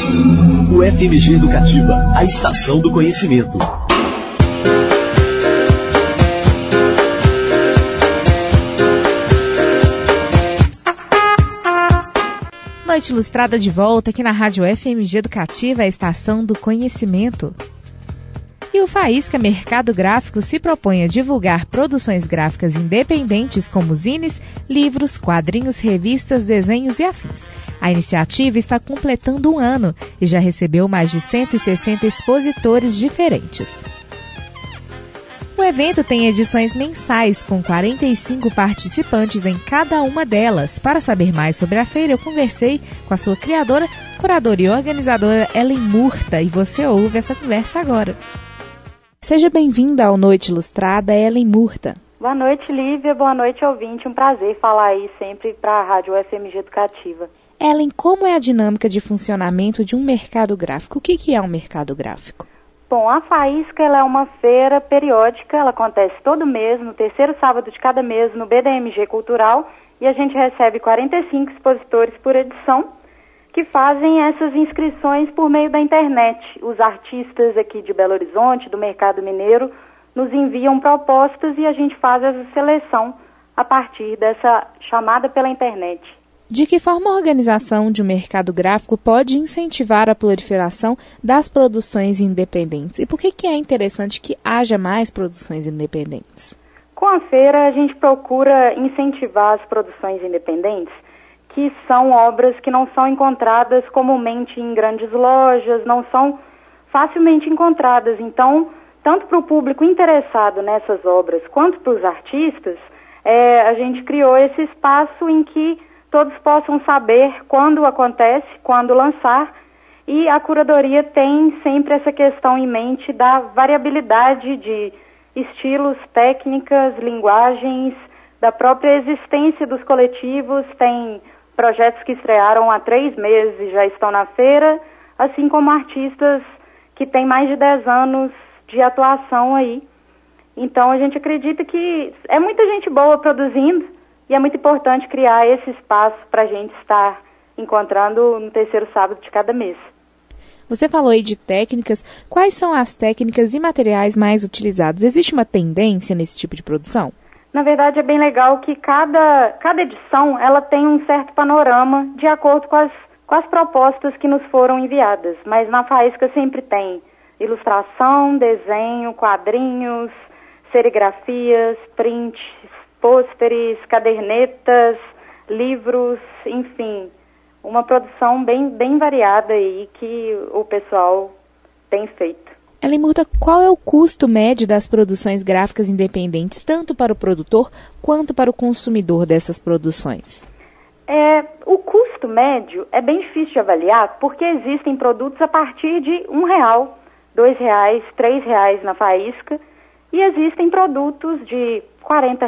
O FMG Educativa, a estação do conhecimento. Noite Ilustrada de volta aqui na Rádio FMG Educativa, a estação do conhecimento. E o Faísca Mercado Gráfico se propõe a divulgar produções gráficas independentes como zines, livros, quadrinhos, revistas, desenhos e afins. A iniciativa está completando um ano e já recebeu mais de 160 expositores diferentes. O evento tem edições mensais com 45 participantes em cada uma delas. Para saber mais sobre a feira, eu conversei com a sua criadora, curadora e organizadora Ellen Murta, e você ouve essa conversa agora. Seja bem-vinda ao Noite Ilustrada, Ellen Murta. Boa noite, Lívia. Boa noite, ouvinte. Um prazer falar aí sempre para a Rádio FMG Educativa. Ellen, como é a dinâmica de funcionamento de um mercado gráfico? O que é um mercado gráfico? Bom, a Faísca ela é uma feira periódica, ela acontece todo mês, no terceiro sábado de cada mês, no BDMG Cultural, e a gente recebe 45 expositores por edição, que fazem essas inscrições por meio da internet. Os artistas aqui de Belo Horizonte, do Mercado Mineiro, nos enviam propostas e a gente faz essa seleção a partir dessa chamada pela internet. De que forma a organização de um mercado gráfico pode incentivar a proliferação das produções independentes? E por que é interessante que haja mais produções independentes? Com a feira, a gente procura incentivar as produções independentes, que são obras que não são encontradas comumente em grandes lojas, não são facilmente encontradas. Então, tanto para o público interessado nessas obras quanto para os artistas, a gente criou esse espaço em que todos possam saber quando acontece, quando lançar, e a curadoria tem sempre essa questão em mente da variabilidade de estilos, técnicas, linguagens, da própria existência dos coletivos. Tem projetos que estrearam há 3 meses e já estão na feira, assim como artistas que têm mais de 10 anos de atuação aí. Então a gente acredita que é muita gente boa produzindo e é muito importante criar esse espaço para a gente estar encontrando no terceiro sábado de cada mês. Você falou aí de técnicas. Quais são as técnicas e materiais mais utilizados? Existe uma tendência nesse tipo de produção? Na verdade, é bem legal que cada edição ela tem um certo panorama de acordo com as propostas que nos foram enviadas. Mas na Faísca sempre tem ilustração, desenho, quadrinhos, serigrafias, prints, pôsteres, cadernetas, livros, enfim, uma produção bem variada aí que o pessoal tem feito. Ellen Murta, qual é o custo médio das produções gráficas independentes, tanto para o produtor quanto para o consumidor dessas produções? O custo médio é bem difícil de avaliar, porque existem produtos a partir de R$1, R$2, R$3 na Faísca, e existem produtos de R$40,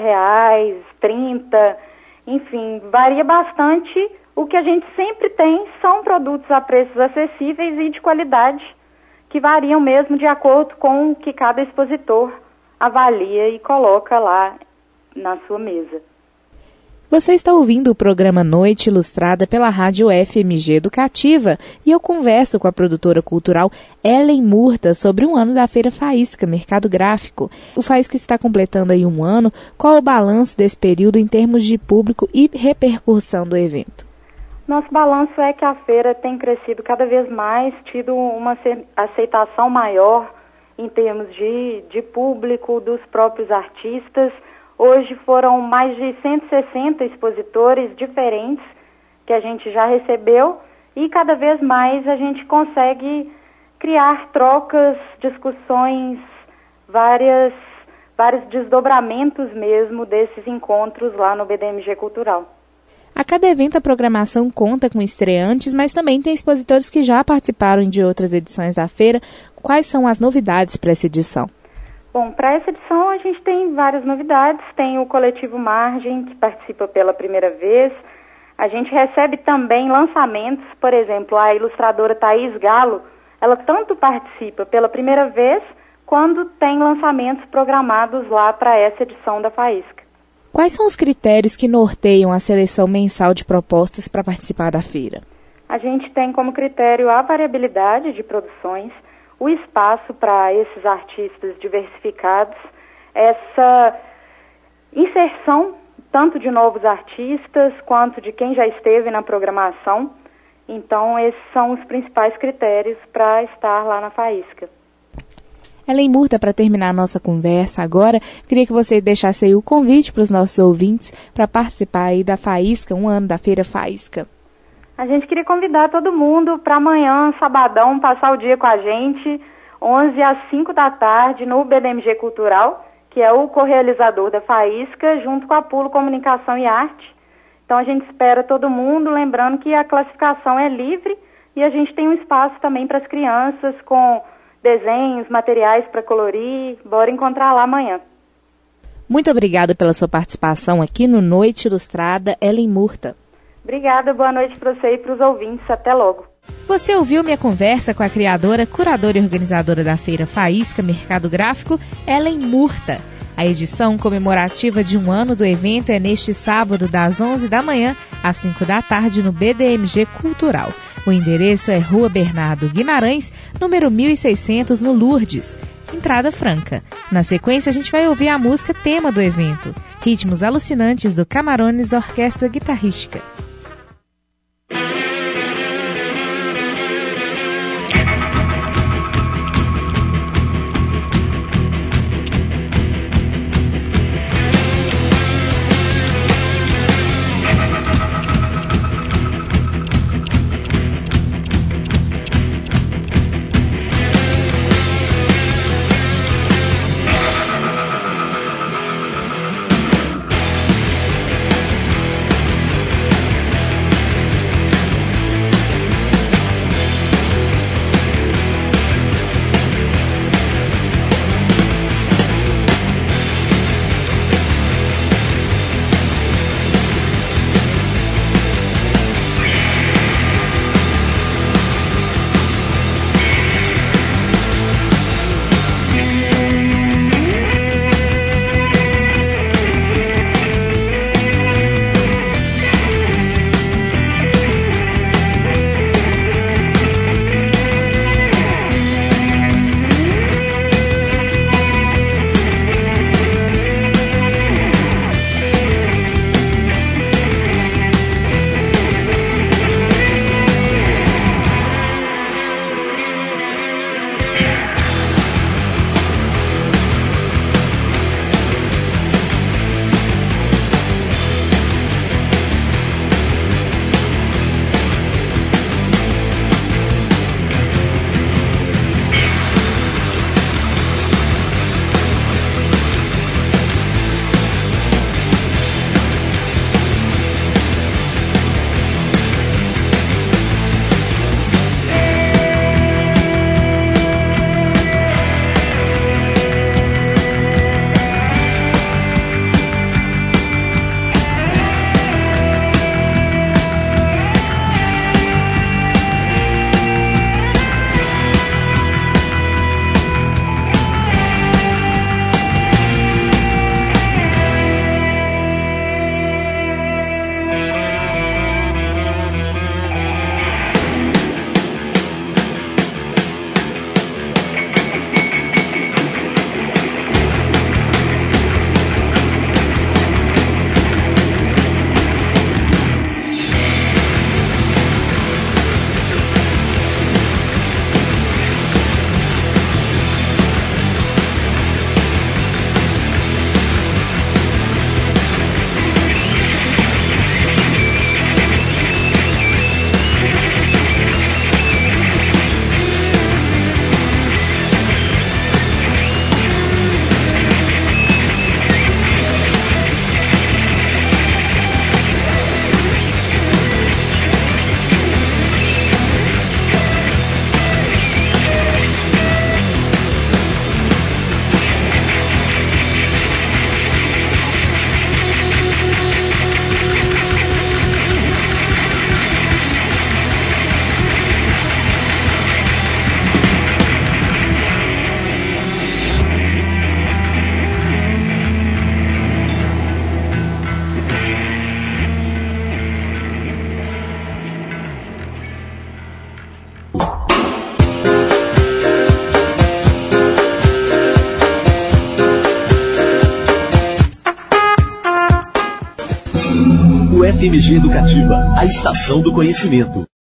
R$30, enfim, varia bastante. O que a gente sempre tem são produtos a preços acessíveis e de qualidade, que variam mesmo de acordo com o que cada expositor avalia e coloca lá na sua mesa. Você está ouvindo o programa Noite Ilustrada pela Rádio FMG Educativa e eu converso com a produtora cultural Ellen Murta sobre um ano da Feira Faísca, Mercado Gráfico. O Faísca está completando aí um ano. Qual é o balanço desse período em termos de público e repercussão do evento? Nosso balanço é que a feira tem crescido cada vez mais, tido uma aceitação maior em termos de público, dos próprios artistas. Hoje foram mais de 160 expositores diferentes que a gente já recebeu e cada vez mais a gente consegue criar trocas, discussões, vários desdobramentos mesmo desses encontros lá no BDMG Cultural. A cada evento a programação conta com estreantes, mas também tem expositores que já participaram de outras edições da feira. Quais são as novidades para essa edição? Bom, para essa edição a gente tem várias novidades. Tem o Coletivo Margem, que participa pela primeira vez. A gente recebe também lançamentos, por exemplo, a ilustradora Thaís Galo, ela tanto participa pela primeira vez, quando tem lançamentos programados lá para essa edição da Faísca. Quais são os critérios que norteiam a seleção mensal de propostas para participar da feira? A gente tem como critério a variabilidade de produções, o espaço para esses artistas diversificados, essa inserção tanto de novos artistas quanto de quem já esteve na programação. Então, esses são os principais critérios para estar lá na Faísca. Ellen Murta, para terminar a nossa conversa agora, queria que você deixasse aí o convite para os nossos ouvintes para participar aí da Faísca, um ano da Feira Faísca. A gente queria convidar todo mundo para amanhã, sabadão, passar o dia com a gente, 11 às 5 da tarde, no BDMG Cultural, que é o co-realizador da Faísca, junto com a Pulo Comunicação e Arte. Então a gente espera todo mundo, lembrando que a classificação é livre e a gente tem um espaço também para as crianças com desenhos, materiais para colorir. Bora encontrar lá amanhã. Muito obrigada pela sua participação aqui no Noite Ilustrada, Ellen Murta. Obrigada, boa noite para você e para os ouvintes. Até logo. Você ouviu minha conversa com a criadora, curadora e organizadora da Feira Faísca Mercado Gráfico, Ellen Murta. A edição comemorativa de um ano do evento é neste sábado, das 11 da manhã às 5 da tarde, no BDMG Cultural. O endereço é Rua Bernardo Guimarães, número 1600, no Lourdes. Entrada franca. Na sequência, a gente vai ouvir a música tema do evento, Ritmos Alucinantes, do Camarones Orquestra Guitarrística. O FMG Educativa, a estação do conhecimento.